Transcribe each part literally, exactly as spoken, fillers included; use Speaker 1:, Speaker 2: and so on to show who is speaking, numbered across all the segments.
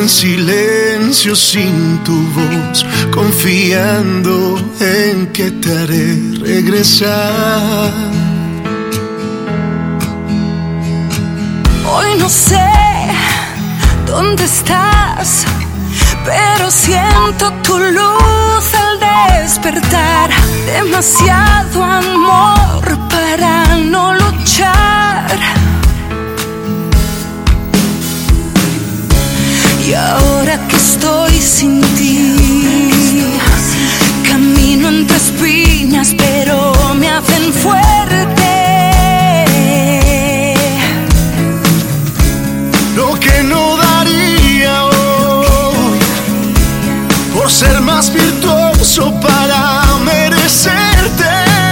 Speaker 1: en silencio sin tu voz, confiando en que te haré regresar.
Speaker 2: Hoy no sé dónde estás, pero siento tu luz al despertar. Demasiado amor para no luchar. Y ahora que estoy sin ti, camino entre espinas, pero me hacen fuerte.
Speaker 1: Lo que no daría hoy por ser más virtuoso para merecerte.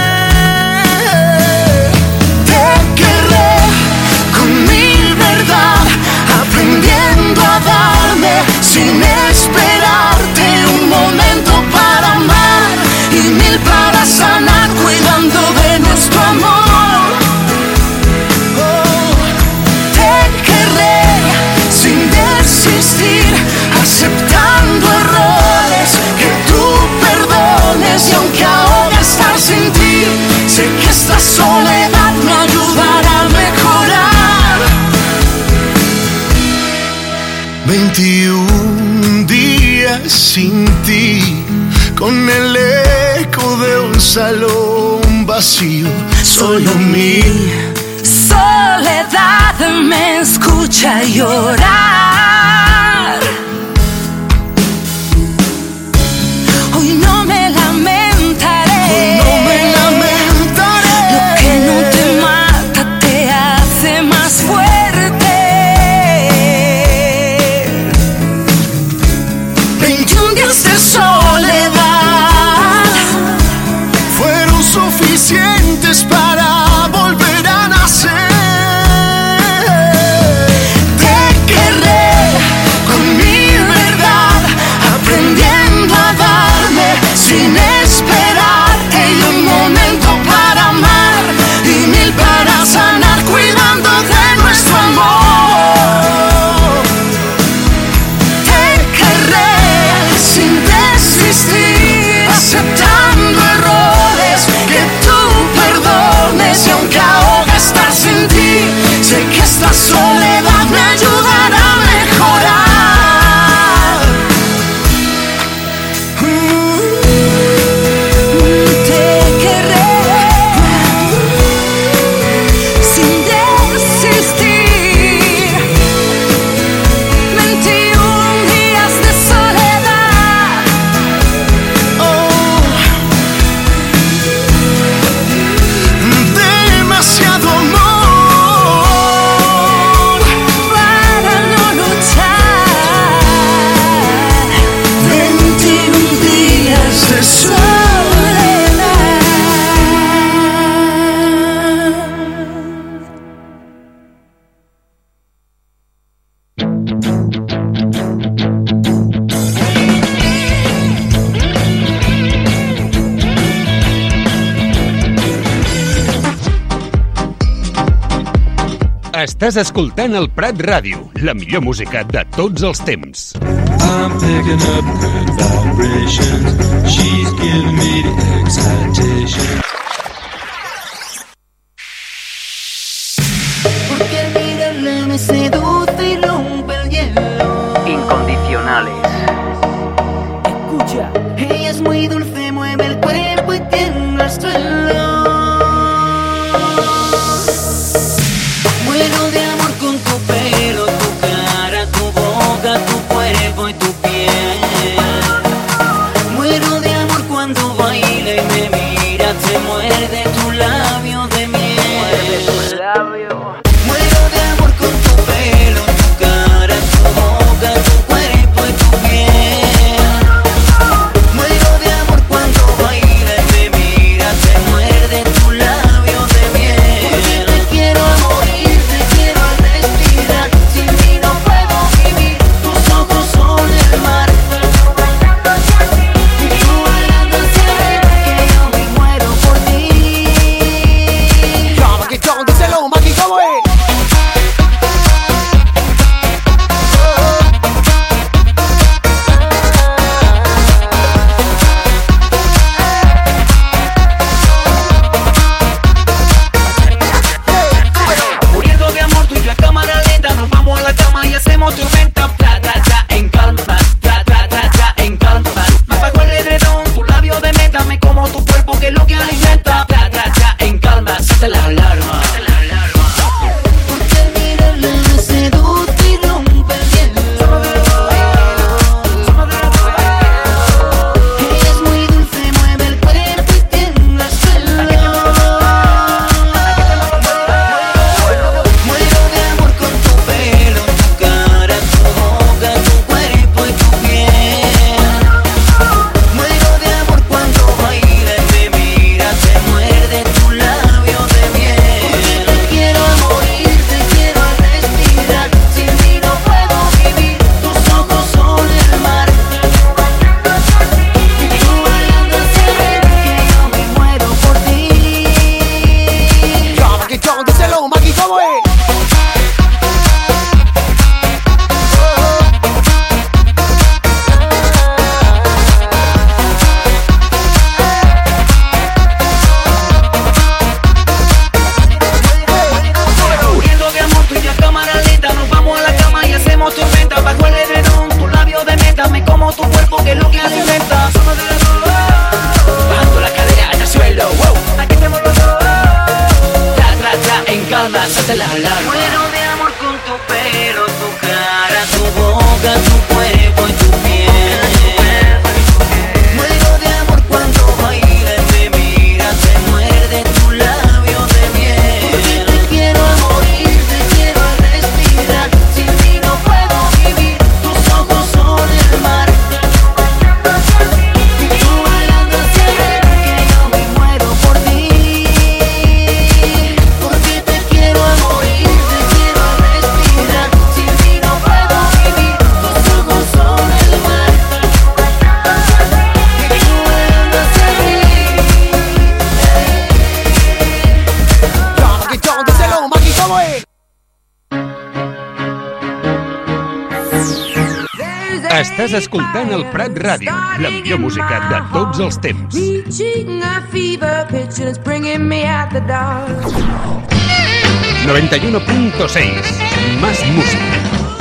Speaker 1: Te querré con mi verdad, aprendiendo a darme sin esperarte un momento para amar y mil para sanar, cuidando de nuestro amor. Oh, te querré sin desistir, aceptando errores que tú perdones, y aunque ahora estar sin ti, sé que esta soledad me ayudará a mejorar. veintiún días sin ti, con el eco de un salón vacío, solo mi
Speaker 2: soledad me escucha llorar. Hoy no me lamentaré,
Speaker 1: Hoy no me lamentaré.
Speaker 2: Lo que no te mata te hace más fuerte.
Speaker 1: veintiún días de soledad fueron suficientes para volver a nacer. Te querré con mi verdad, aprendiendo a darme sin esperarte, y un momento para amar y mil para sanar, cuidando de nuestro amor. Te querré sin desistir, aceptando errores que tú perdones, y aunque ahora estar sin ti, sé que esta soledad me ayudará a mejorar.
Speaker 2: Te querré sin desistir. veintiún días de soledad.
Speaker 1: Oh, demasiado amor
Speaker 2: Para no luchar.
Speaker 1: veintiún días de soledad.
Speaker 3: Estàs escoltant el Prat Ràdio, la millor música de tots els temps.
Speaker 4: I'm picking up good vibrations. She's giving me the excitation.
Speaker 5: Porque al mirarla me seduce y rompe el hielo.
Speaker 6: Incondicionales.
Speaker 5: Escucha, ella es muy dulce, mueve el cuerpo y tiembla el suelo. Muero de amor con tu pelo, tu cara, tu boca, tu cuerpo y tu piel. Muero de amor cuando baila y me mira, te muerde tu labio de miel. Muero de amor con tu pelo, tu cara, tu boca, tu cuerpo y tu piel. Muero de amor cuando baila y me mira, te muerde
Speaker 3: Estàs escoltant el Prat Ràdio, la millor música de tots els temps. noventa y uno punto seis, más música.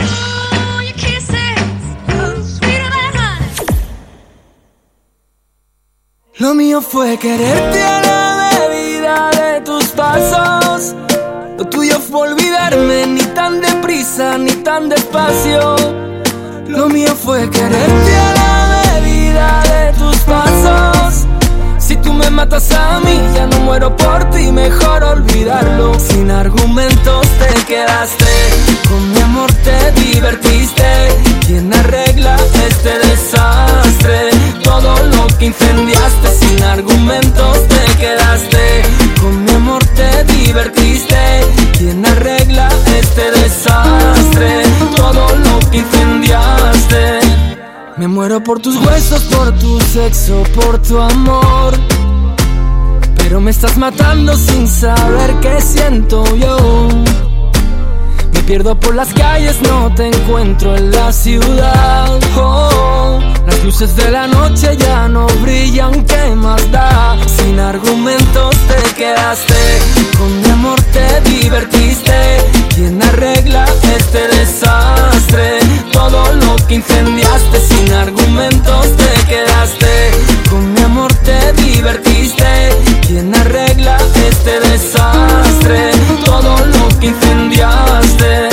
Speaker 1: Lo mío fue quererte a la medida de tus pasos. Lo tuyo fue olvidarme, ni tan deprisa ni tan despacio. Lo mío fue quererte a la medida de tus pasos. Si tú me matas a mí, ya no muero por ti, mejor olvidarlo. Sin argumentos te quedaste, con mi amor te divertiste. ¿Quién arregla este desastre? Todo lo que incendiaste, sin argumentos te quedaste. Con mi amor te divertiste. ¿Quién arregla este desastre? Todo lo que incendiaste. Me muero por tus huesos, por tu sexo, por tu amor. Pero me estás matando sin saber qué siento yo. Me pierdo por las calles, no te encuentro en la ciudad. Oh, las luces de la noche ya no brillan, ¿qué más da? Sin argumentos te quedaste, con mi amor te divertiste. ¿Quién arregla este desastre? Todo lo que incendiaste, sin argumentos te quedaste. Con mi amor te divertiste. ¿Quién arregla este desastre? Todo lo que incendiaste.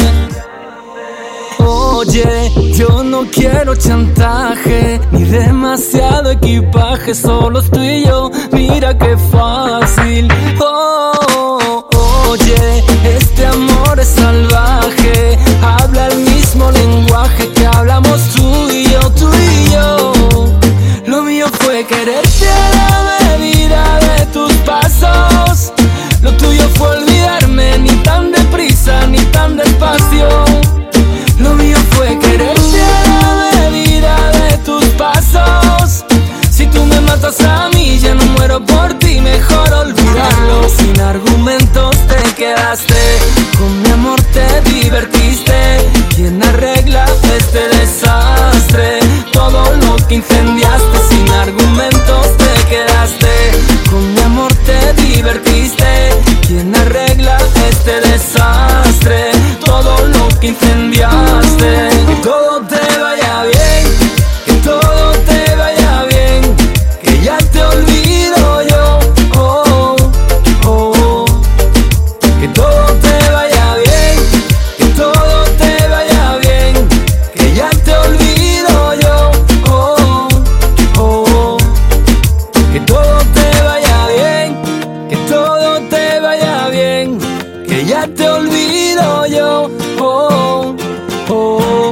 Speaker 1: Oye, yo no quiero chantaje, ni demasiado equipaje, solo tú y yo, mira qué fácil. Oh, oye, este amor es salvaje, habla el mismo lenguaje que hablamos tú y yo, tú y yo. Lo mío fue quererte a la medida de tus pasos. Lo tuyo fue olvidarme, ni tan deprisa ni tan despacio. Lo mío fue quererte a la medida de tus pasos. Si tú me matas a mí, ya no muero por ti, mejor olvidarlo. Sin argumentos te quedaste, con mi amor te divertiste. ¿Quién arregla este desastre? Todo lo que incendiaste, sin argumentos te quedaste. Con mi amor te divertiste. ¿Quién arregla este desastre? Todo lo que incendiaste. Que todo te vaya bien, que todo te vaya bien, que ya te olvido yo. Oh, oh, oh. Que todo te vaya bien, que todo te vaya bien, que ya te olvido yo. Oh, oh, oh. Que todo te vaya bien, que todo te vaya bien, que ya te olvido yo. Oh, oh.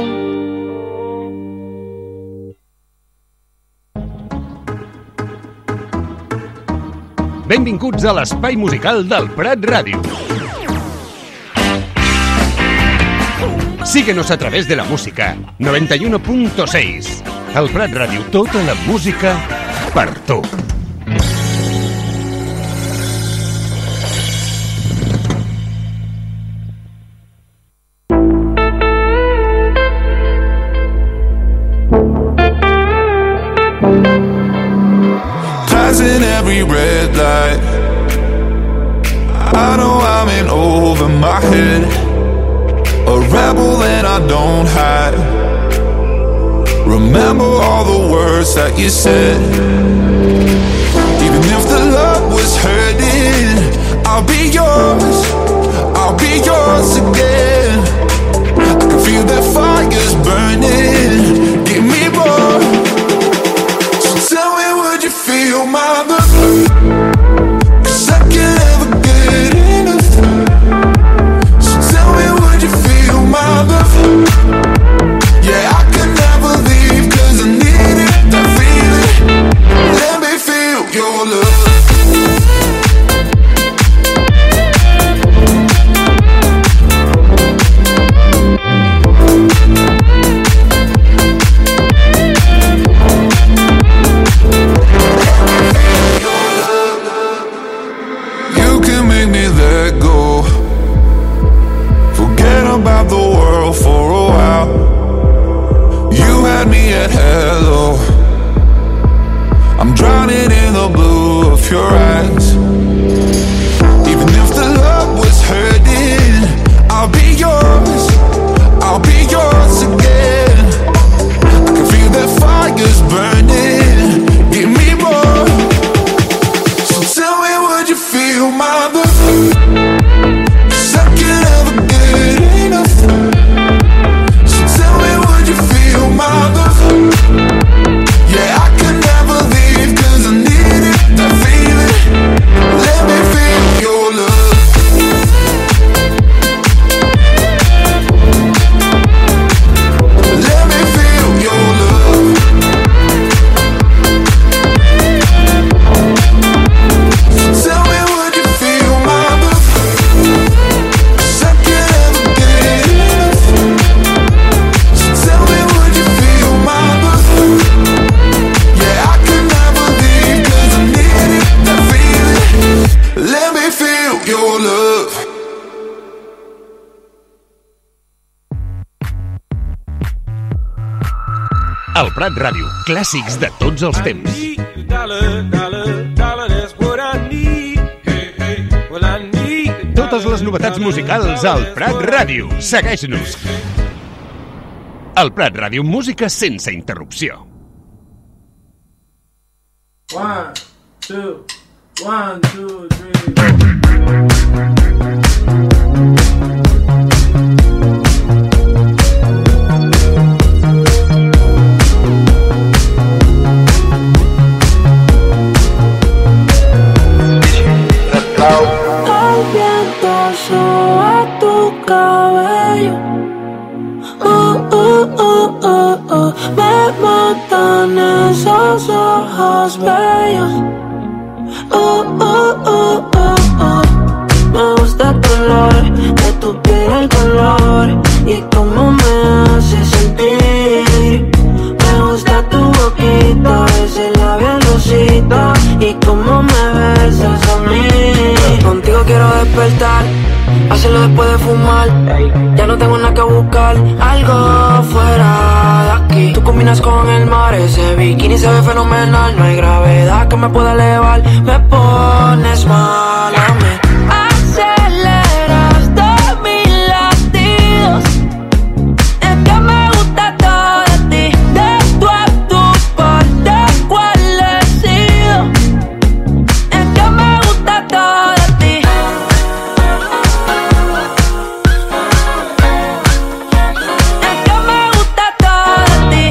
Speaker 3: Benvinguts a l'espai musical del Prat Ràdio. Síguenos a través de la música noventa y uno punto seis. El Prat Ràdio, tota la música per tu.
Speaker 7: Passing every red light, I know I'm in over my head, a rebel and I don't hide. Remember all the words that you said. Even if the love was hurting, I'll be yours, I'll be yours again. I can feel the fire's burning, give me more. So tell me, would you feel my love? 'Cause I can't ever get enough. So tell me, would you feel my love? Yeah, I can never leave 'cause I need it, I feel it. Let me feel your love.
Speaker 3: El Prat Ràdio, clàssics de tots els temps. Totes les novetats musicals al Prat Ràdio. Segueix-nos. El Prat Ràdio, música sense interrupció.
Speaker 8: One, two, one, two, three.
Speaker 2: El viento soba tu cabello. Uh, uh, uh, uh, uh. Me matan esos ojos bellos. Uh, uh, uh, uh, uh. Me gusta tu olor, de tu piel el color y cómo me hace sentir. Me gusta tu boquita, ese labial rosita y cómo me besas a mí. Contigo quiero despertar, hacerlo después de fumar. Ya no tengo nada que buscar, algo fuera de aquí. Tú combinas con el mar, ese bikini se ve fenomenal. No hay gravedad que me pueda elevar, me pones mal a mí. Aceleras todos mis latidos, es que me gusta todo de ti. De tu a tu parte, ¿cuál he sido? Es que me gusta todo de ti. Es que me gusta todo de ti.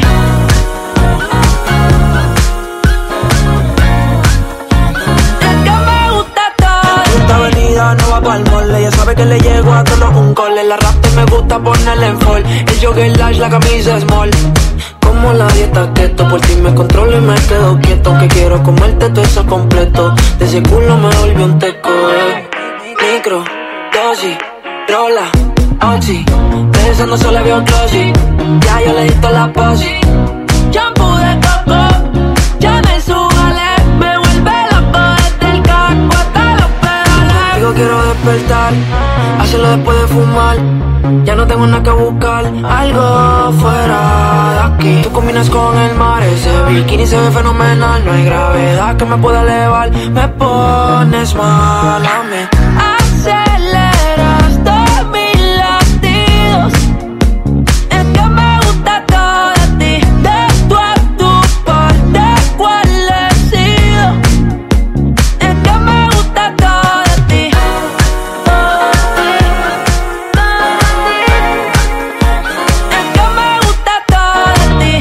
Speaker 2: Es que me gusta todo de ti. Esta avenida no va pa'l mole, ella sabe que le llego a todos un cole. La raptor me gusta ponerle en fall, el jogger large, la camisa small. Como la dieta keto, por ti me controlo y me quedo quieto. Que quiero comerte todo eso completo, de ese culo me volvió un teco, eh. Micro, dosis, rola, oxi, pensando solo veo glossy. Ya yo le di toda la posi. Shampoo de coco, ya me subale, me vuelve loco desde el casco hasta los pedales. Digo quiero despertar, hacerlo después de fumar. Ya no tengo nada que buscar, algo fuera de aquí. Tú combinas con el mar, ese bikini se ve fenomenal. No hay gravedad que me pueda elevar, me pones mal a mí. Aceleras todos mis latidos, es que me gusta todo de ti. De tu a tu parte, ¿cuál he sido? Es que me gusta todo de ti. Es que me gusta todo de ti.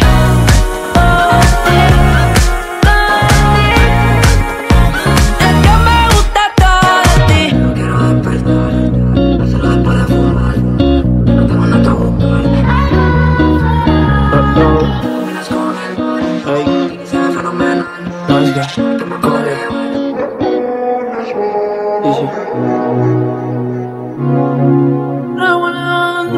Speaker 2: Es que me gusta todo de ti. No quiero despertar, hacerlo después de fumar. No tengo nada que buscar. Combinas con el mar, y se ve fenomenal. Que me corre. I wanna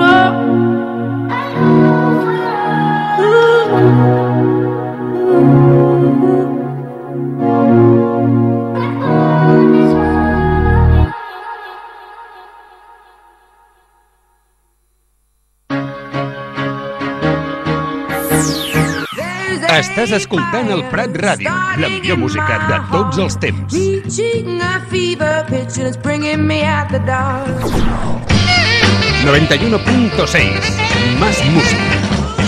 Speaker 3: Estàs escoltant el Prat Ràdio, la millor música de tots els temps.
Speaker 2: reaching a fever pitch and it's bringing me out the dark.
Speaker 3: noventa y uno punto seis, más música.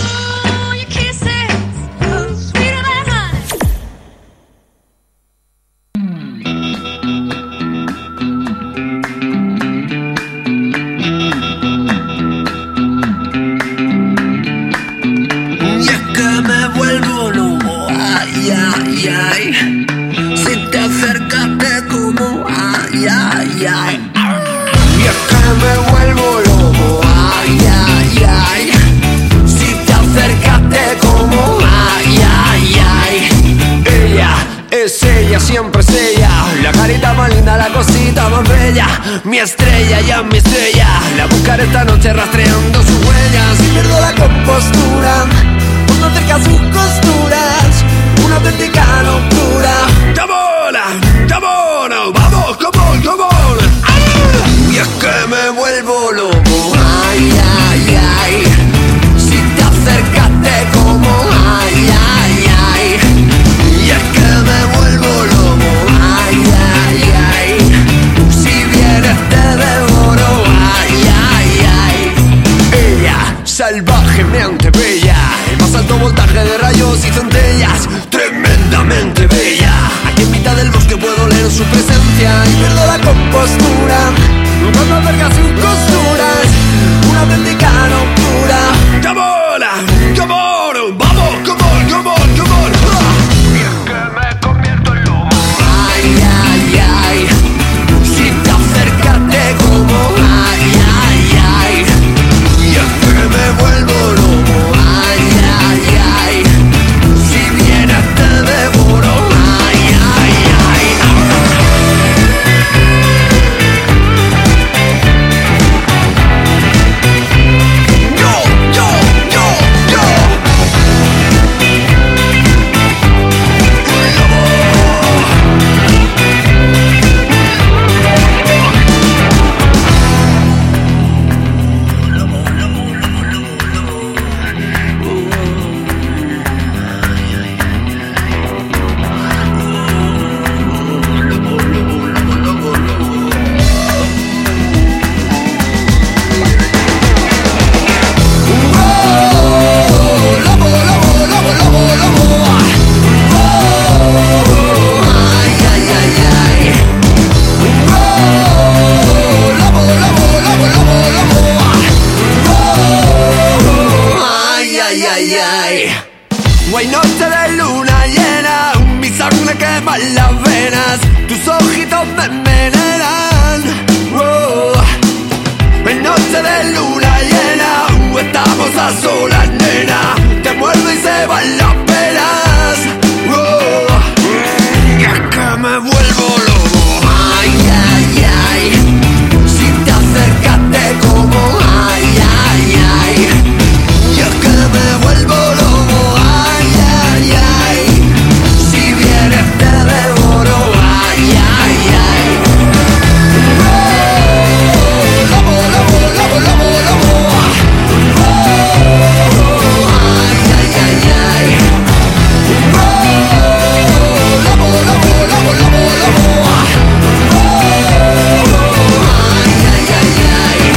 Speaker 1: Y es que me vuelvo loco, ay, ay, ay. Si te acercaste como, ay, ay, ay. Y es que me vuelvo loco, ay, ay, ay. Si te acercaste como, ay, ay, ay. Ella es ella, siempre es ella. La carita más linda, la cosita más bella. Mi estrella, ya mi estrella. La buscaré esta noche rastreando sus huellas. Y pierdo la compostura por no cerca sus costuras. Una auténtica locura. Come on, come on, vamos, come on, come on. ¡Ah! Y es que me vuelvo loco, ay, ay, ay. Si te acercaste como, ay,
Speaker 9: postura, cuando alberga sus costuras, una mendicana pura. Come on, come on, vamos, come on, come on, come on. Y es que me convierto en lobo. Ay, ay, ay, si te acercas te como. Ay, ay, ay, y es que me vuelvo lobo. Ay, ay, ay, si vienes te devoro. Ay, ay, ay. Yo, yo, yo, yo. Guay noche de luna llena, mi sangre quema las venas, tus ojitos me envenenan. Wow. En noche de luna llena, estamos a solas, nena, te muerdo y se van las penas. Wow. Y es que me vuelvo lobo. Ay, ay, ay, si te acercas te como. Ay, ay, ay, y es que me vuelvo lobo. Ay, ay, ay, si vienes te devoro. Ay, ay, ay. Oh, lobo, lobo, lobo, lobo, lobo. Oh, ay, ay, ay, ay. Oh, lobo, lobo, lobo, lobo, lobo. Oh, ay, ay, ay, ay.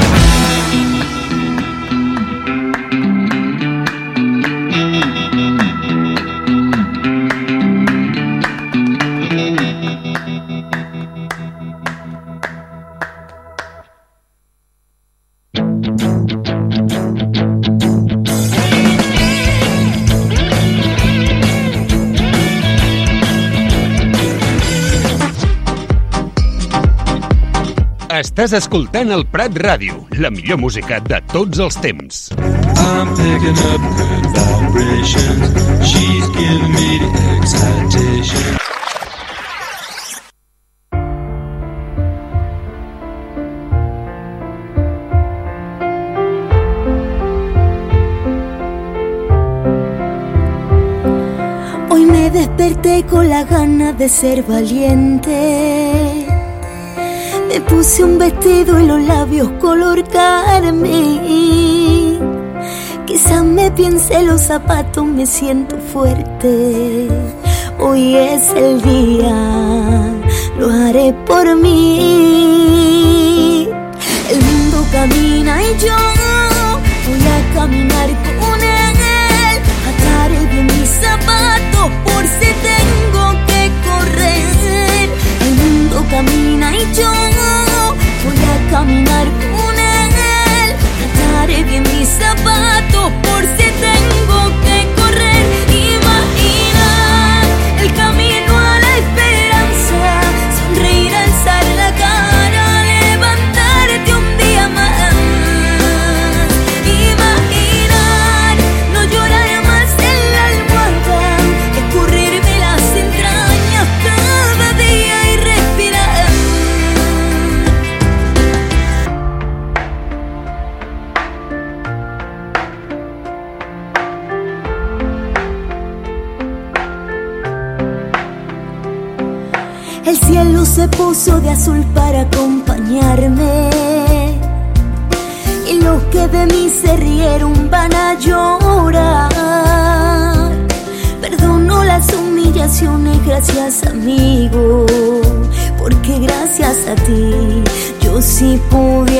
Speaker 3: Estàs escoltant el Prat Ràdio, la millor música de tots els temps.
Speaker 4: I'm picking up good vibrations. She's giving me the excitation.
Speaker 10: Hoy me desperté con la ganas de ser valiente. Me puse un vestido y los labios color carmín. Quizás me piense los zapatos, me siento fuerte. Hoy es el día, lo haré por mí. El mundo camina y yo voy a caminar con él. Ataré bien mis zapatos por si tengo que correr. El mundo camina y yo voy a caminar con él. Ataré bien mis zapatos por si tengo que correr. Imagina el camino a la esperanza, sonreír, alzar la cara, levantarte un día más. Imaginar no llorar más en la almohada, escurrirme las entrañas cada día y respirar. El cielo se puso de azul para acompañarme, y los que de mí se rieron van a llorar. Perdono las humillaciones, gracias amigo, porque gracias a ti yo sí pude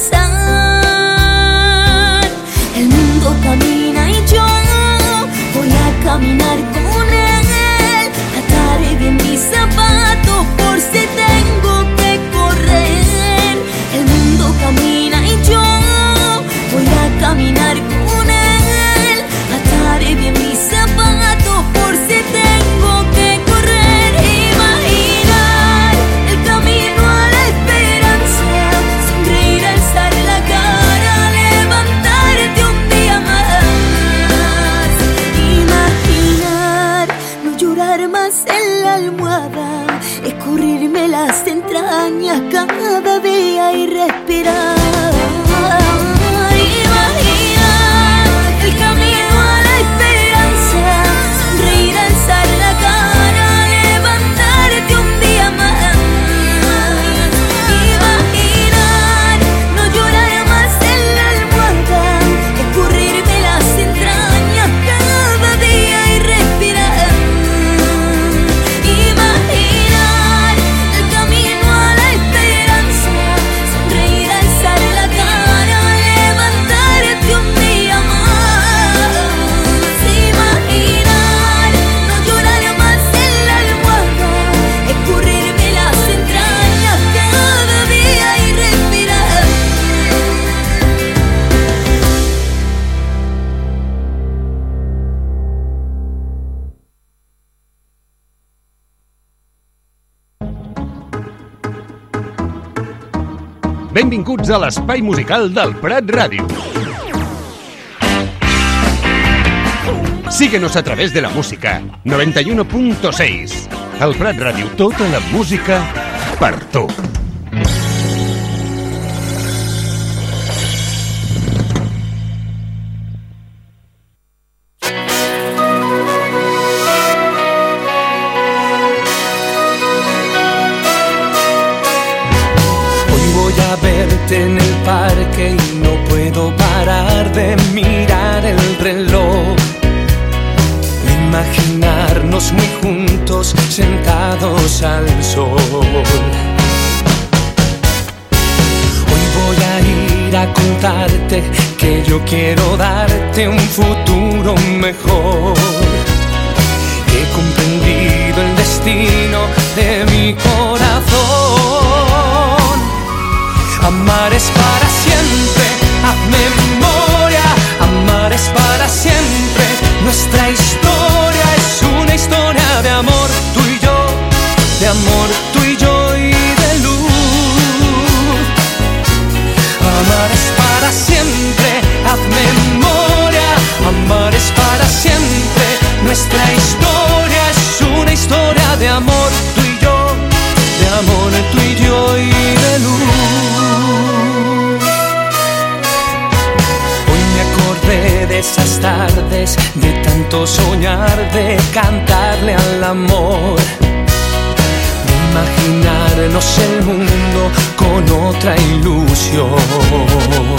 Speaker 10: avanzar. El mundo camina y yo voy a caminar con él. Ataré bien mis zapatos por si tengo que correr. entrañas cada día y respirar. Imaginar el camino a la esperanza, sonreír, alzar la cara, levantarte un día más. Imaginar no llorar más en la almohada, escurrirme las entrañas cada día y respirar. Imaginar el camino a la esperanza, sonreír, alzar la cara, levantarte un día más. Imaginar no llorar más en la almohada, escurrirme las entrañas cada día y respirar.
Speaker 3: Benvinguts a l'espai musical del Prat Ràdio. Síguenos a través de la música noventa y uno punto seis. El Prat Ràdio, tota la música per tu.
Speaker 11: Hoy voy a verte en el parque y no puedo parar de mirar el reloj. Imaginarnos muy juntos, sentados al sol. Hoy voy a ir a contarte que yo quiero darte un futuro mejor. He comprendido el destino de mi corazón. Amar es para siempre, haz memoria. Amar es para siempre, nuestra historia es una historia de amor, tú y yo, de amor, tú y yo y de luz. Amar es para siempre, haz memoria. Amar es para siempre, nuestra historia es una historia de amor, tú y yo, de amor, tú y yo y de luz. Hoy me acordé de esas tardes, de tanto soñar, de cantarle al amor, de imaginarnos el mundo con otra ilusión.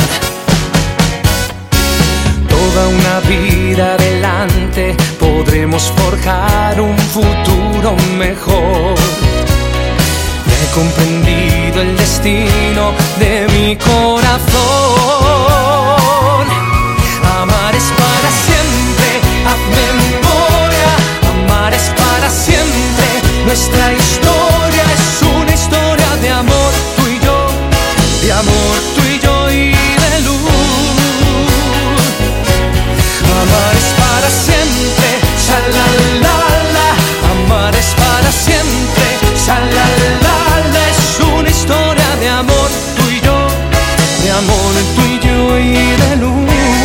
Speaker 11: Toda una vida adelante podremos forjar un futuro mejor. Ya he comprendido el destino de mi corazón. Amar es para siempre, haz memoria. Amar es para siempre, nuestra historia es una historia de amor, tú y yo, de amor, tú y yo y de luz. Amar es para siempre, sha-la-la-la. Amar es para siempre, sha-la-la-la. Es una historia de amor, tú y yo, de amor, tú y yo y de luz.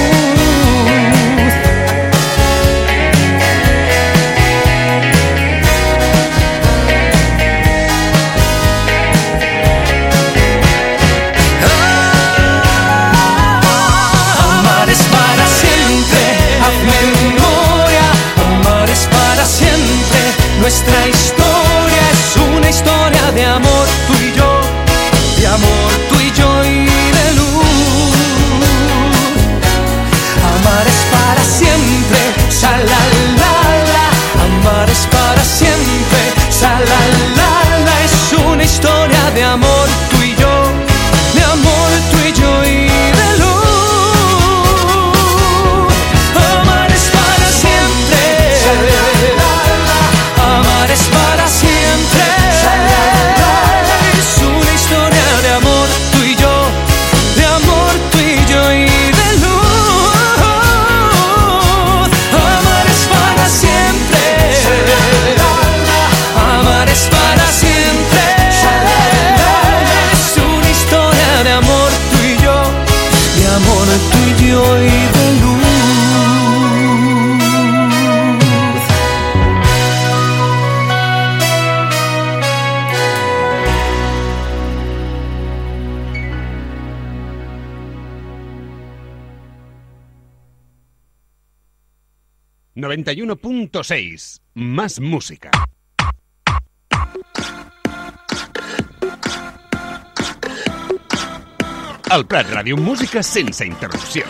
Speaker 11: Amar es para siempre, haz memoria. Amar es para siempre, nuestra historia es una historia de amor, tú y yo, de amor, tú y yo y de luz. Amar es para siempre, sha-la-la-la. Amar es para siempre, sha-la-la-la. Es una historia de amor, tú y yo, de amor, tú y yo y de luz. Amar es para siempre, sha-la-la-la. Amar es para
Speaker 3: noventa y uno punto seis. Más música. El Prat Ràdio, música sense interrupció.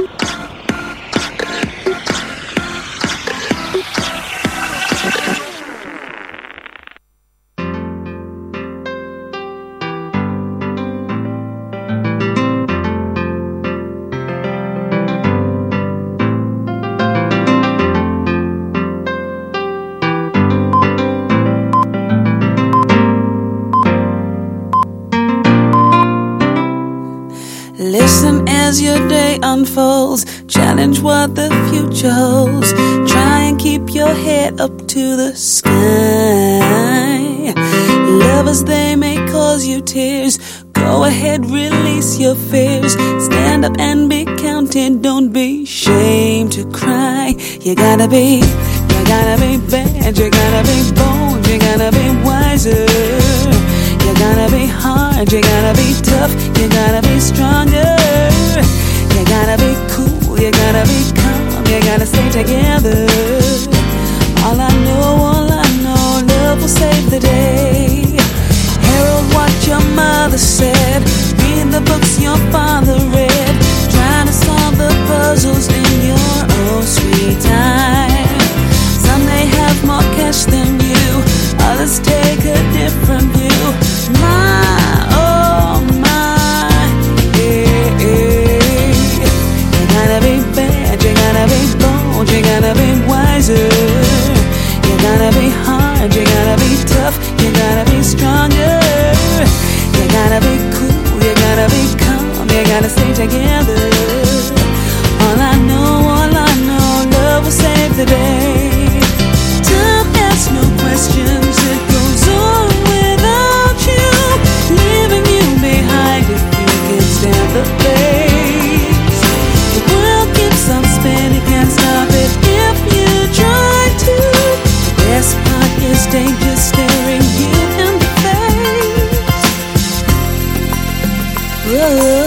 Speaker 12: Listen as your day unfolds. Challenge what the future holds. Try and keep your head up to the sky. Lovers, they may cause you tears. Go ahead, release your fears. Stand up and be counted. Don't be ashamed to cry. You gotta be, you gotta be bad. You gotta be bold. You gotta be wiser. You gotta be hard, you gotta be tough, you gotta be stronger. You gotta be cool, you gotta be calm, you gotta stay together. All I know, all I know, love will save the day. Herald what your mother said, read the books your father read, trying to solve the puzzles in your own sweet time. Some may have more cash than you, others take a different view. My, oh my, yeah, yeah. You gotta be bad, you gotta be bold, you gotta be wiser. You gotta be hard, you gotta be tough, you gotta be stronger. You gotta be cool, you gotta be calm, you gotta stay together. All I know, all I know, love will save the day. Don't ask no questions, it goes on without you, leaving you behind if you can't stand the pace. The world keeps on spinning, can't stop it if you try to. The best part is danger staring you in the face. Whoa.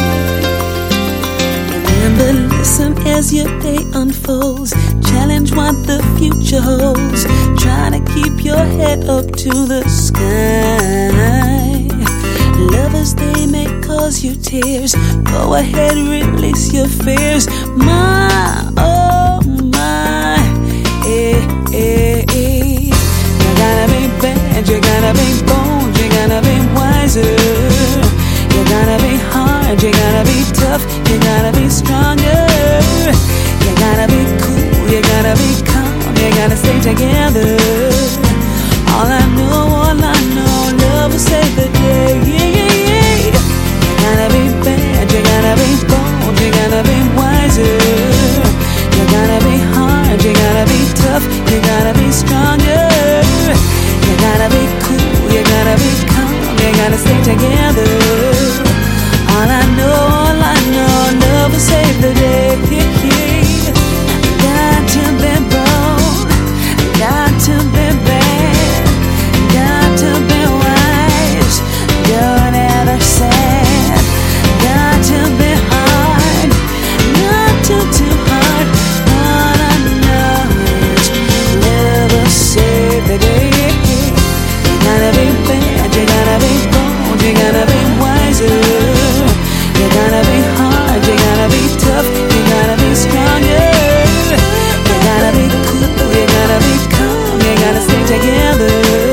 Speaker 12: Remember, listen as your day unfolds. Challenge what the future holds. Try to keep your head up to the sky. Lovers, they may cause you tears. Go ahead, release your fears. My, oh my, eh, eh, eh. You gotta be bad, you gotta be bold, you gotta be wiser. You gotta be hard, you gotta be tough, you gotta be stronger. You gotta be cool, you gotta be calm, you gotta stay together. All I know, all I know, love will save the day. Yeah, yeah, yeah. You gotta be bad, you gotta be bold, you gotta be wiser. You gotta be hard, you gotta be tough, you gotta be stronger. You gotta be cool, you gotta be calm, you gotta stay together. All I know, all I know, love will save the day. Yeah, yeah. Got to be bold, got to be bad, got to be wise, don't ever sad. Got to be hard, not too, too hard. All I know is love will save the day. You gotta be bad, you gotta be bold, you gotta be wiser. You gotta be hard, you gotta be tough, you gotta be stronger. You gotta be cool, you gotta be calm, you gotta stay together.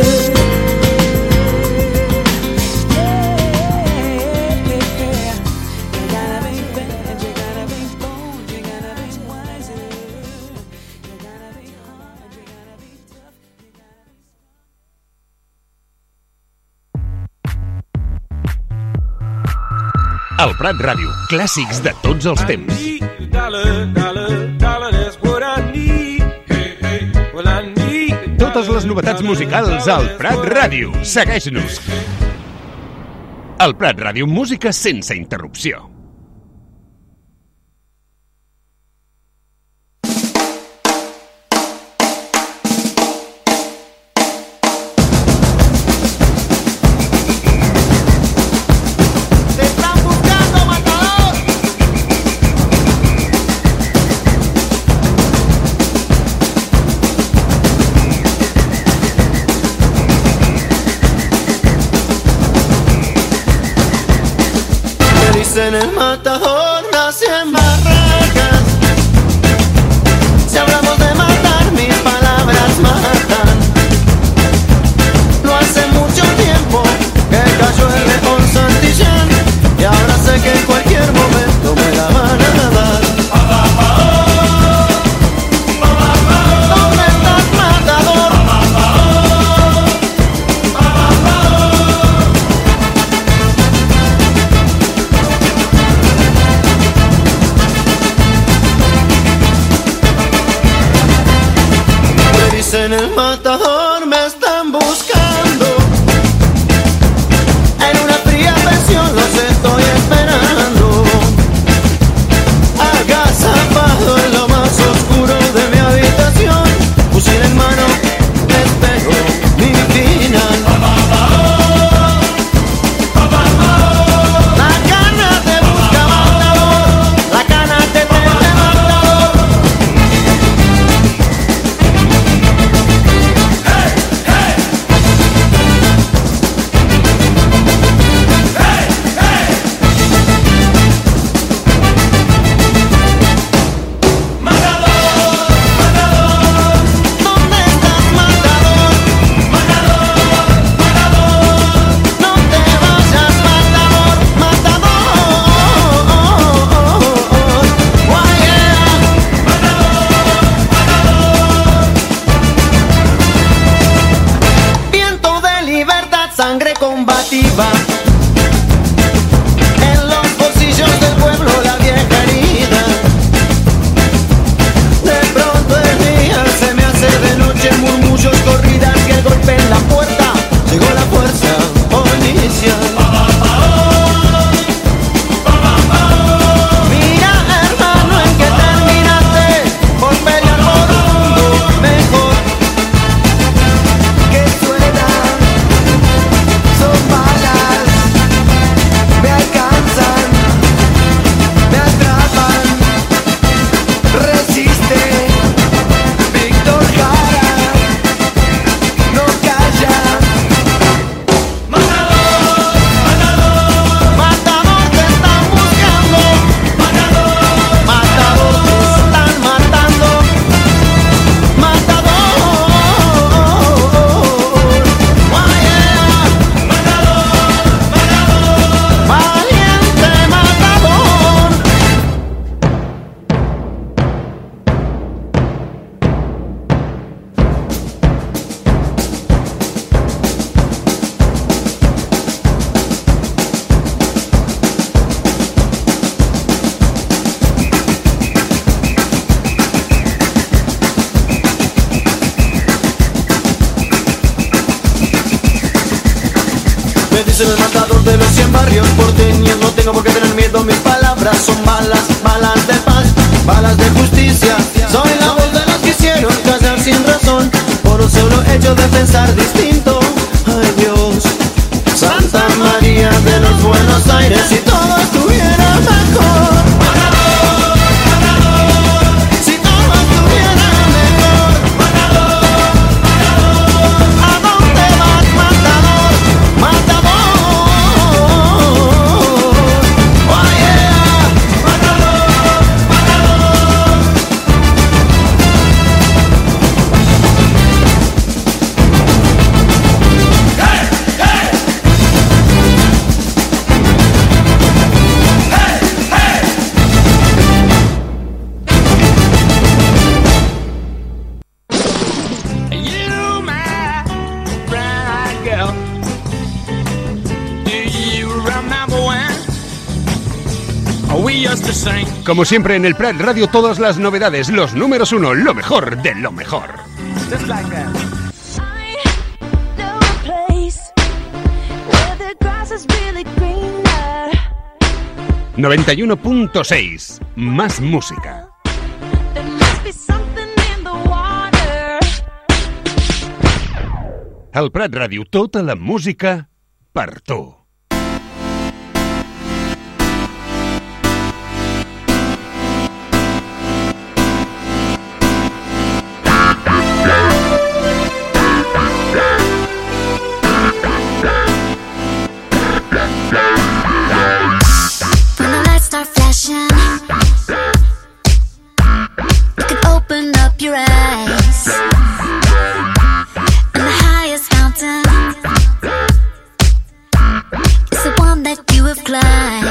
Speaker 3: El Prat Ràdio, clàssics de tots els temps. Totes les novetats musicals al Prat Ràdio. Segueix-nos. El Prat Ràdio, música sense interrupció.
Speaker 9: dicen el matador nace en Barracas. Si hablamos de matar, mis palabras matan. No hace mucho tiempo que cayó el león Santillán, y ahora sé que en cualquier momento me la van a dar. ¿Dónde estás, matador? Me dicen el matador, me están buscando. En una fría pensión los estoy esperando. Agazapado en lo más oscuro de mi habitación, fusil en mano, espero mi final. La cana te busca, matador. La cana te teme, matador. ¿Dónde estás, matador? No te vayas, matador, matador. Why, yeah. Viento de libertad, sangre combativa. En los bolsillos del pueblo la vieja herida. De pronto el día se me hace de noche, murmullos, corridas, que golpeen la puerta. Llegó la fuerza policial. Mira, hermano, en que terminaste por pelear por un mundo mejor. Que suenan, son balas, me alcanzan, me atrapan. Resiste, Víctor Jara, no calla. Matador, matador, te están buscando. Matador, te están matando. Matador, why, yeah. Valiente matador. Me dicen el matador de los cien barrios porteños. No tengo por qué tener miedo, mis palabras son balas, balas de paz, balas de justicia. Soy la voz de los que hicieron callar sin razón, por un solo hecho de pensar distinto. Ay Dios, Santa María de los Buenos Aires, si todo estuviera mejor. Si todo estuviera mejor. ¿A dónde vas, matador? Matador. Oh yeah.
Speaker 13: You, my brown girl, do you remember when we used to sing?
Speaker 3: Como siempre en el Prat Radio, todas las novedades, los números uno, lo mejor de lo mejor.
Speaker 13: Just like that.
Speaker 10: Know a place where the grass is really greener.
Speaker 3: noventa y uno punto seis, más música.
Speaker 10: There must be something in the water.
Speaker 3: Al Prat Radio, tota la música per tu.
Speaker 10: paradise. And the highest mountain is the one that you have climbed.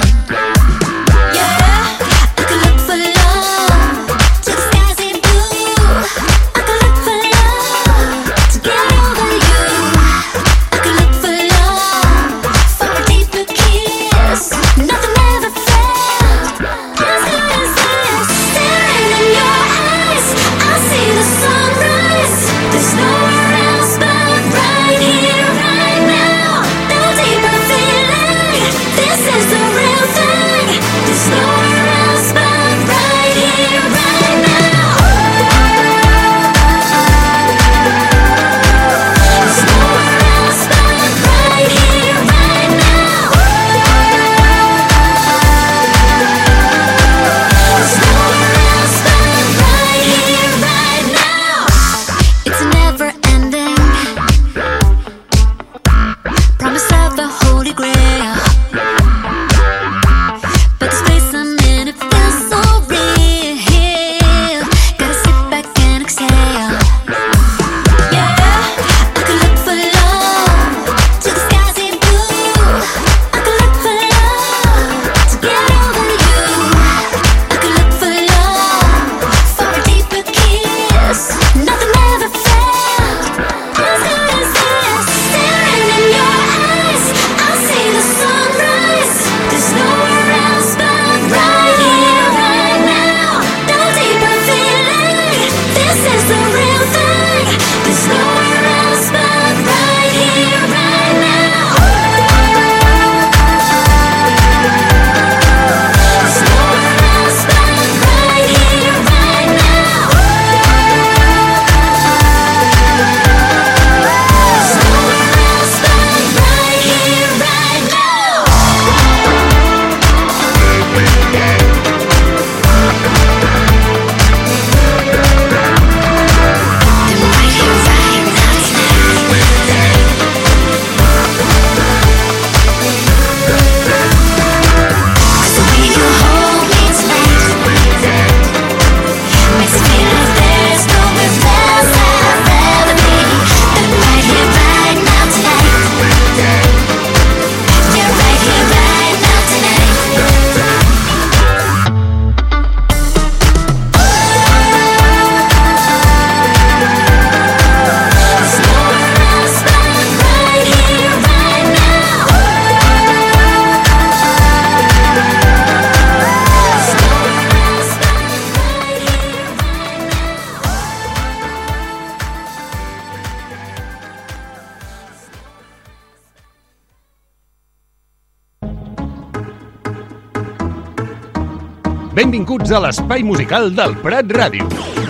Speaker 3: Benvinguts a l'espai musical del Prat Ràdio.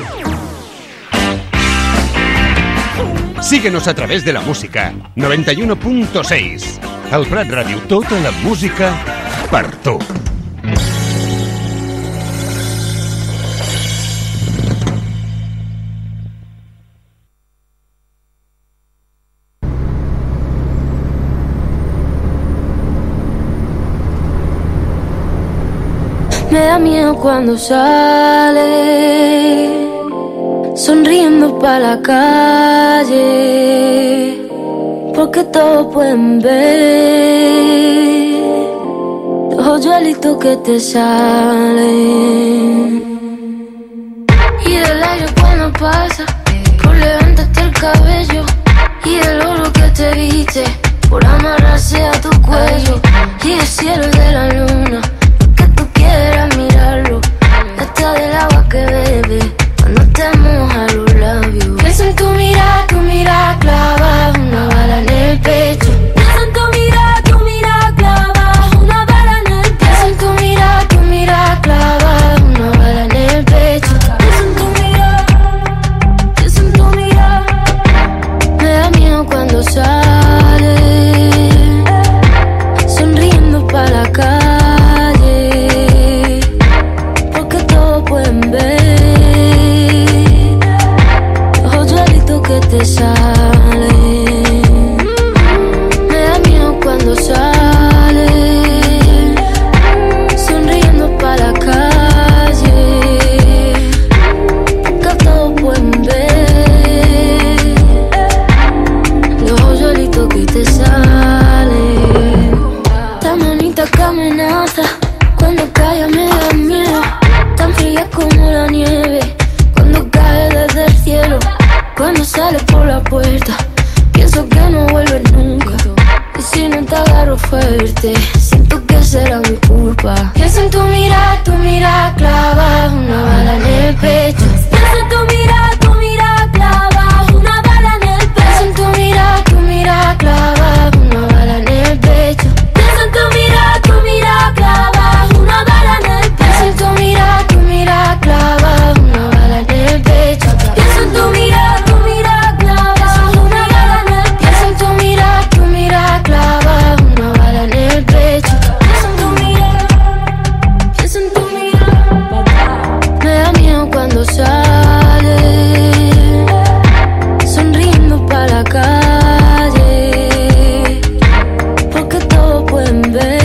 Speaker 3: Síguenos a través de la música noventa y uno punto seis. El Prat Ràdio, tota la música per tu.
Speaker 14: Me da miedo cuando sale, sonriendo pa' la calle, porque todos pueden ver los hoyuelitos que te salen. Y del aire cuando pasa, por levantarte el cabello, y el oro que te viste, por amarrarse a tu cuello, y el cielo de la luna, quieras mirarlo, hasta del agua que bebe cuando te moja los labios. Pienso en tu mirada, tu mirada clava una bala en el pecho. Pienso en tu mirada, tu mirada clava una bala en el pecho. Pienso en tu mirada, tu mirada clava una bala en el pecho. Pienso en tu mirada, pienso en tu mirada. Me da miedo cuando sale, sonriendo pa' la calle. Te sale, me da miedo cuando sale, sonriendo pa' la calle, porque todos pueden ver. cuando sales por la puerta, pienso que no vuelves nunca. Y si no te agarro fuerte, siento que será mi culpa. Pienso en tu mirada, tu mirada clava una bala en el pecho. Pienso en tu mirada, tu mirada clava una bala en el pecho. Pienso en tu mirada, tu mirada clava una bala en el pecho. Pienso en tu mirada, tu mirada clava una bala en el pecho. Pienso en tu mirada, tu mirada clava una bala en el pecho. Pienso en tu mirada, tu mirada clava una bala en el pecho. Pienso en tu mirada, tu mirada clava una bala en el pecho. Pienso en tu mirada, pienso en tu mirada. Me da miedo cuando sale, sonriendo pa' la calle, porque todos pueden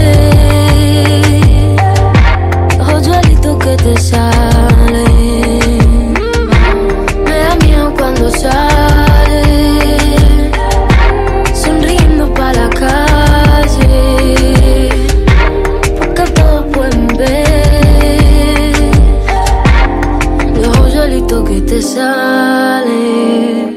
Speaker 14: ver los hoyuelitos que te salen. Me da miedo cuando sale, sonriendo pa' la calle, porque todos pueden ver los hoyuelitos que te salen.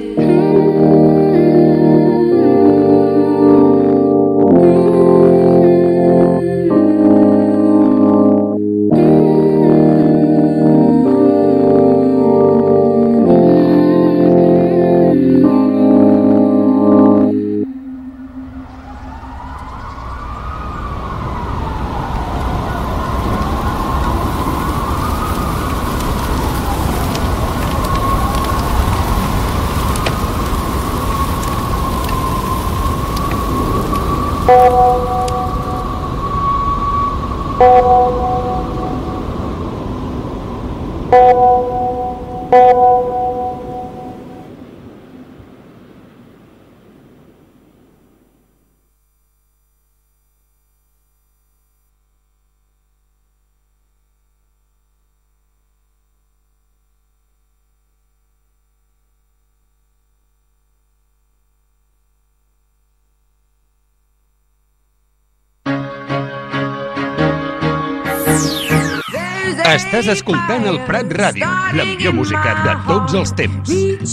Speaker 3: Estàs escoltant el Prat Ràdio, la millor música de tots els temps.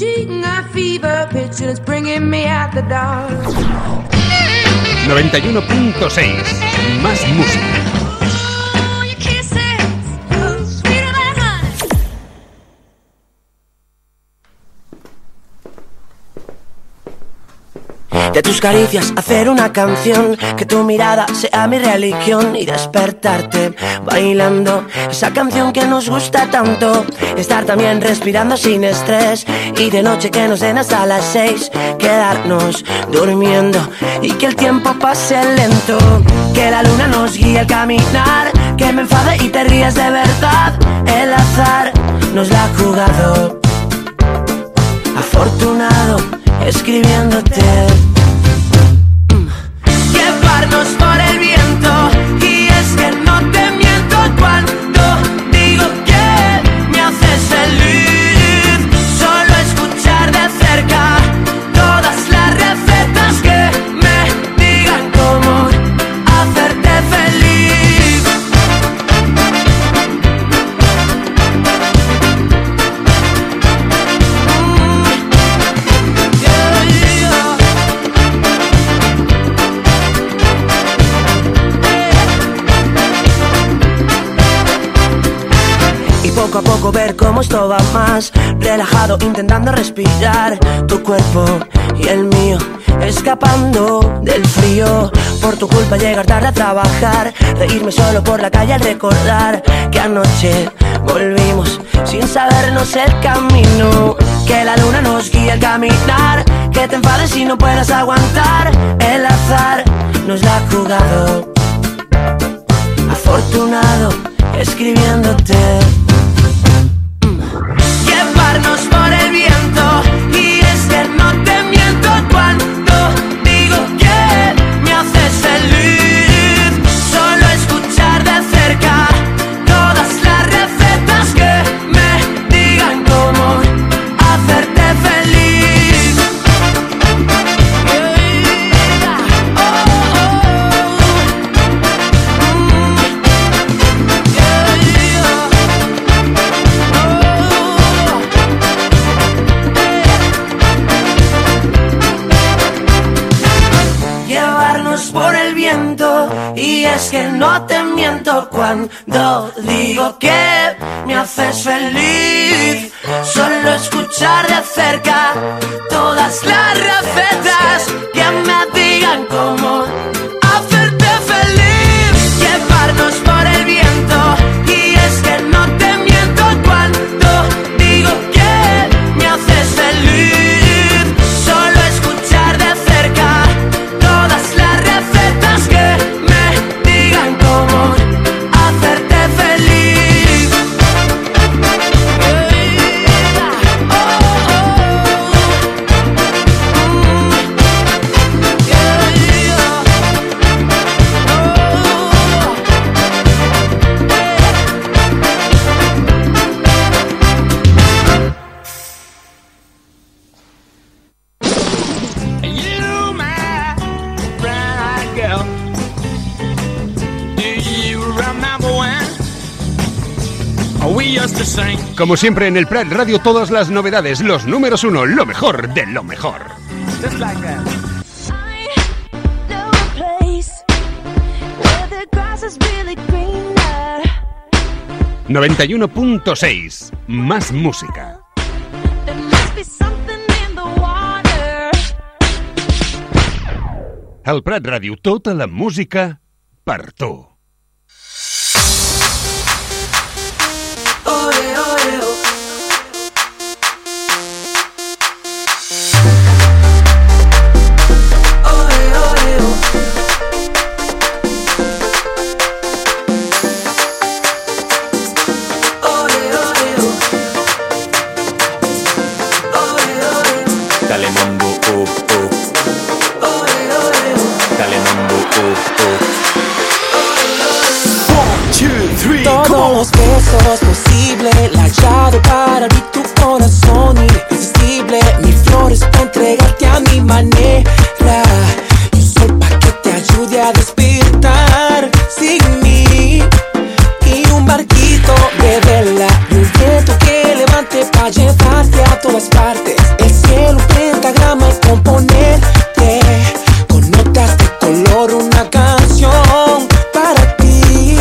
Speaker 3: noventa y uno punto seis, más música.
Speaker 15: De tus caricias hacer una canción, que tu mirada sea mi religión y despertarte bailando esa canción que nos gusta tanto. Estar también respirando sin estrés y de noche que nos den hasta las seis, quedarnos durmiendo y que el tiempo pase lento. Que la luna nos guíe al caminar, que me enfade y te rías de verdad. El azar nos la ha jugado, afortunado escribiéndote. Llevarnos por el viento, y es que no te miento cuando digo que me haces feliz. Solo escuchar de cerca todas las recetas que me digan cómo hacerte feliz. Poco a poco ver cómo esto va más relajado, intentando respirar tu cuerpo y el mío, escapando del frío. Por tu culpa llegar tarde a trabajar, reírme solo por la calle al recordar que anoche volvimos sin sabernos el camino. Que la luna nos guíe al caminar, que te enfades y no puedas aguantar. El azar nos la ha jugado, afortunado escribiéndote. Llevarnos por el viento, y es que no te miento cuando digo que me haces feliz. Solo escuchar de cerca todas las recetas que me digan cómo hacerte feliz. Oh, oh, mm. Yeah, yeah. Oh. Y es que no te miento cuando digo que me haces feliz. Solo escuchar de cerca todas las recetas que me digan cómo hacerte feliz. Llevarnos por el viento. Y es que no te miento cuando digo que me haces feliz. Solo escuchar de cerca todas las recetas que me digan cómo hacerte feliz.
Speaker 13: You, my brown-eyed girl. Do you remember when we used to sing?
Speaker 3: Como siempre en el Prat Radio, todas las novedades, los números uno, lo mejor de lo mejor.
Speaker 13: Just like that.
Speaker 10: Know a place where the grass is really greener.
Speaker 3: noventa y uno punto seis, más música.
Speaker 10: There must be something in the water.
Speaker 3: Al Prat Radio, tota la música per tu.
Speaker 16: Dale mambo, oh, oh. Dale mambo, oh, oh. One, two, three,
Speaker 11: Todos los besos posibles, la llave para abrir tu corazón irresistible. Mis flores para entregarte a mi manera. Y un sol pa' que te ayude a despertar sin mí. Y un barquito de vela y un viento que levante pa' llevarte a todas partes. El cielo, un pentagrama y componerte con notas de color una canción para ti.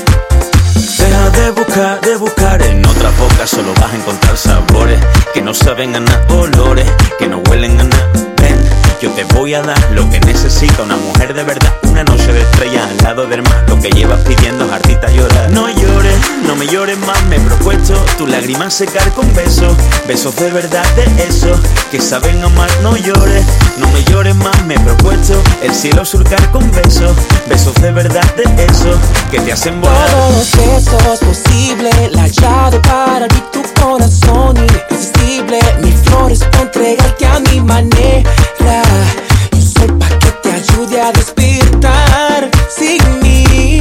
Speaker 16: Deja de buscar, de buscar en otras bocas. Solo vas a encontrar sabores que no saben a nada, olores que no huelen a nada. Ven, yo te voy a dar lo que necesita una mujer de verdad. Una noche de estrellas al lado del mar. Lo que llevas pidiendo es hartita llorar. No llores, no me llores más. Me he propuesto tus lágrimas secar con besos. Besos de verdad, de esos que saben amar. No llores, no me llores más. Me he propuesto el cielo surcar con besos. Besos de verdad, de esos que te hacen volar.
Speaker 11: Todos los besos posibles, la llave para abrir tu corazón irresistible. Mis flores para entregarte a mi manera. Y un sol pa' que te ayude a despertar sin mí.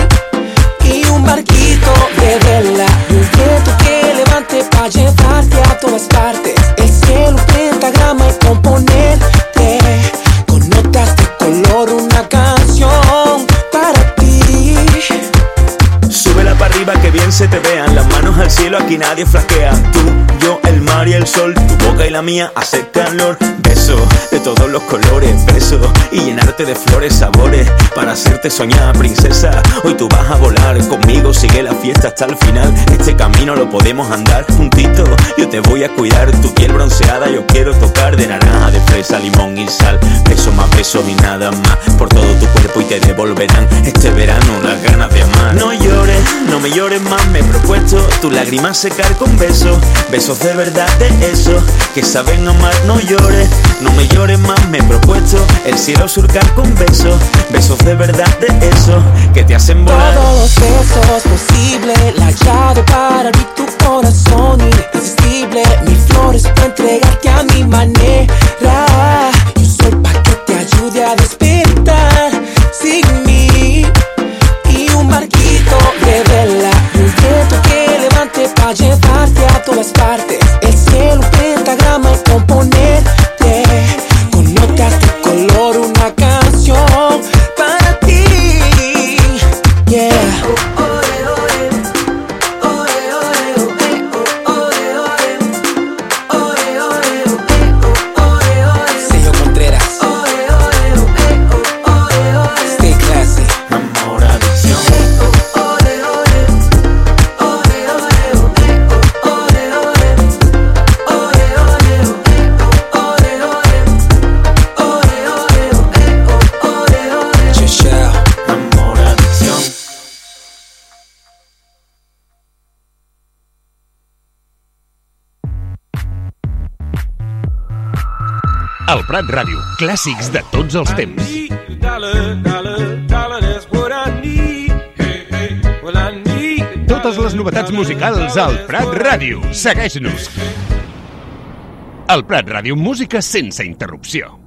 Speaker 11: Y un barquito de vela y un viento que levante pa' llevarte a todas partes. El cielo, un pentagrama y componerte con notas de color una canción para ti.
Speaker 16: Súbela para arriba que bien se te vean. Las manos al cielo, aquí nadie flaquea. Tú, yo, el mar y el sol. Tu boca y la mía hace calor. Besos de todos los colores. Besos y llenarte de flores, sabores. Para hacerte soñar, princesa. Hoy tú vas a volar conmigo. Sigue la fiesta hasta el final. Este camino lo podemos andar juntito. Yo te voy a cuidar. Tu piel bronceada yo quiero tocar. De naranja, de fresa, limón y sal. Besos más besos y nada más. Por todo tu cuerpo y te devolverán este verano las ganas de amar. No llores, no me llores más. Me he propuesto tus lágrimas secar con besos. Besos de verdad, de esos que saben amar. No llores, no me llores más. Me he propuesto el cielo surcar con besos. Besos de verdad, de esos que te hacen volar.
Speaker 11: Todos los besos posibles, la llave para abrir tu corazón irresistible. Mis flores para entregarte a mi manera. Y un sol pa' que te ayude a despertar sin mí. Y un barquito de vela y un viento que levante pa' llevarte a todas partes. El cielo, un pentagrama y componerte con notas de color una canción para ti. Yeah.
Speaker 3: El Prat Ràdio, clàssics de tots els temps. Totes les novetats musicals al Prat Ràdio. Segueix-nos. El Prat Ràdio, música sense interrupció.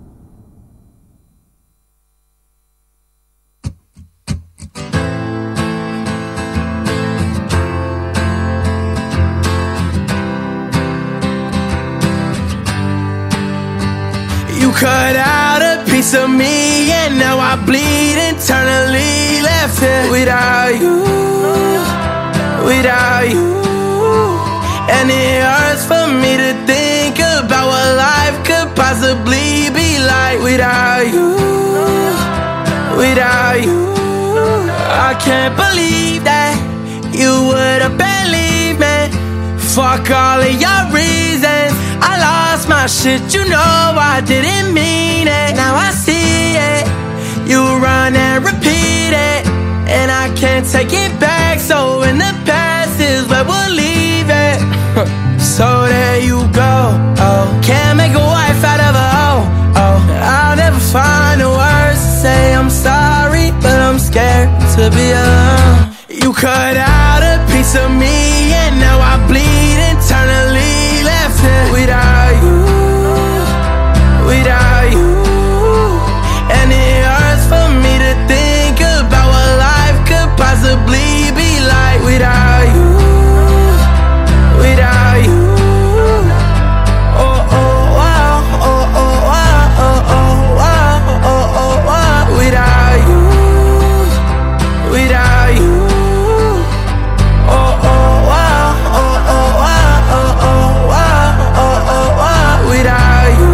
Speaker 9: You cut out a piece of me and now I bleed internally. Left here without you, without you. And it hurts for me to think about what life could possibly be like without you, without you. I can't believe that you would have believed me. Fuck all of your reasons. I lost my shit, you know I didn't mean it. Now I see it, you run and repeat it, and I can't take it back. So in the past is where we'll leave it. So there you go, oh. Can't make a wife out of a hoe, oh. I'll never find the words to say I'm sorry, but I'm scared to be alone. You cut out a piece of me and now I bleed internally. Left here without you, without you. And it hurts for me to think about what life could possibly be like without you, without you. Oh, oh, wow, oh, oh, wow, oh, oh, wow, oh, oh, wow. Without you, without you. Oh, oh, wow, oh, oh, wow, oh, oh, wow, oh, oh, wow. Without you,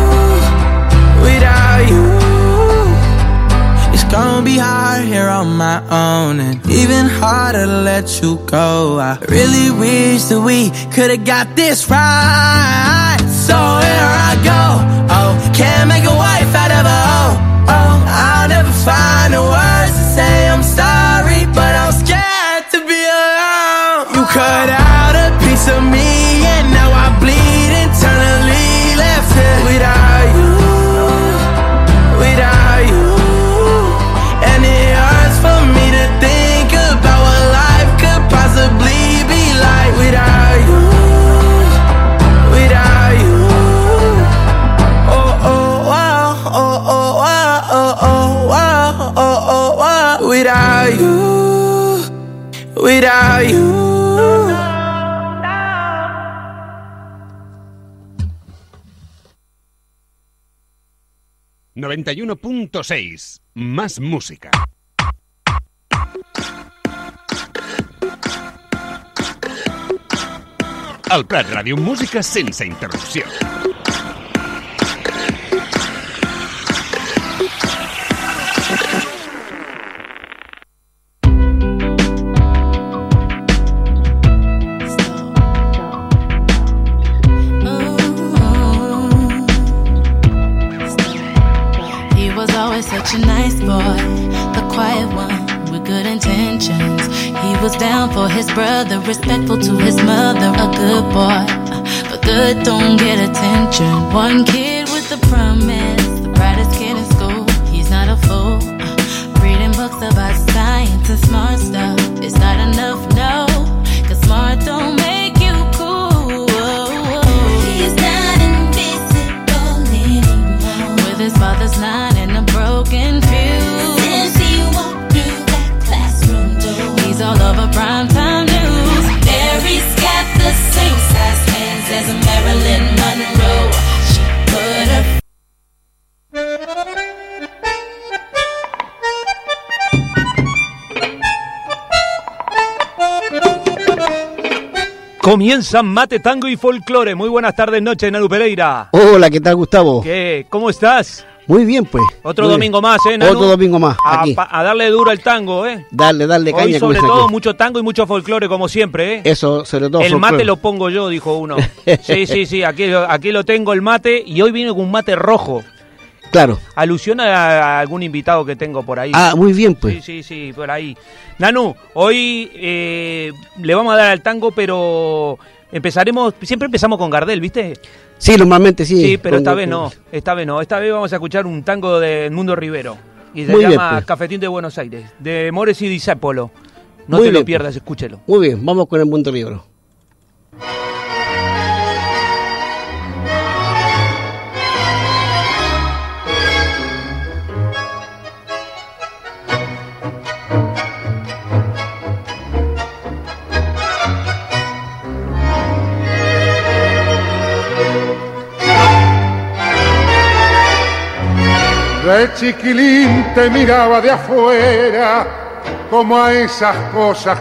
Speaker 9: without you. It's gonna be hard here on my own, and even harder to let you go. I really wish that we could've got this right. So here I go, oh, can't make a wife out of a hoe, oh. I'll never find the words to say I'm sorry, but I'm scared to be alone. You cut out a piece of me and now I bleed internally. Left here without you, without you. And it hurts for me to think about what life could possibly be like without you, without you. Oh, oh, wow, oh, oh, wow, oh, oh, wow, oh, oh, wow. Without you, without you.
Speaker 3: noventa y uno punto seis. Más música. El Prat Ràdio, música sense interrupció.
Speaker 17: Such a nice boy, the quiet one with good intentions. He was down for his brother, respectful to his mother. A good boy, but good don't get attention. One kid with a promise, the brightest kid in school. He's not a fool, reading books about science and smart stuff. It's not enough, no, cause smart don't make you cool. He's not invisible anymore, with his father's nine and a broken fuse. Since he walked through that classroom door, he's all over primetime news. Mary's got the same size hands as Marilyn Monroe. She put her
Speaker 18: Comienzan Mate, Tango y Folclore. Muy buenas tardes, noches, Naru Pereira.
Speaker 19: Hola, ¿qué tal, Gustavo?
Speaker 18: ¿Qué? ¿Cómo estás?
Speaker 19: Muy bien, pues.
Speaker 18: Otro
Speaker 19: Muy
Speaker 18: domingo
Speaker 19: bien.
Speaker 18: más, ¿eh, Nanu?
Speaker 19: Otro domingo más,
Speaker 18: a,
Speaker 19: aquí.
Speaker 18: A darle duro al tango, ¿eh?
Speaker 19: Darle, darle caña.
Speaker 18: Hoy, sobre
Speaker 19: como
Speaker 18: todo,
Speaker 19: aquí.
Speaker 18: mucho tango y mucho folclore, como siempre, ¿eh?
Speaker 19: Eso, sobre todo
Speaker 18: El
Speaker 19: folclore.
Speaker 18: mate lo pongo yo, dijo uno. Sí, sí, sí, aquí, aquí lo tengo, el mate. Y hoy vino con un mate rojo.
Speaker 19: Claro.
Speaker 18: Alusión a, a algún invitado que tengo por ahí.
Speaker 19: Ah, muy bien, pues.
Speaker 18: Sí, sí, sí, por ahí. Nanu, hoy eh, le vamos a dar al tango, pero empezaremos, siempre empezamos con Gardel, ¿viste?
Speaker 19: Sí, normalmente sí.
Speaker 18: Sí, pero
Speaker 19: con,
Speaker 18: esta vez
Speaker 19: con...
Speaker 18: no, esta vez no. Esta vez vamos a escuchar un tango de Edmundo Rivero. Y se
Speaker 19: muy
Speaker 18: llama
Speaker 19: bien, pues.
Speaker 18: Cafetín de Buenos Aires, de Mores y Discépolo. No
Speaker 19: muy
Speaker 18: te
Speaker 19: bien,
Speaker 18: lo pierdas,
Speaker 19: pues.
Speaker 18: Escúchelo.
Speaker 19: Muy bien, vamos con el Mundo Libro.
Speaker 20: De chiquilín te miraba de afuera, como a esas cosas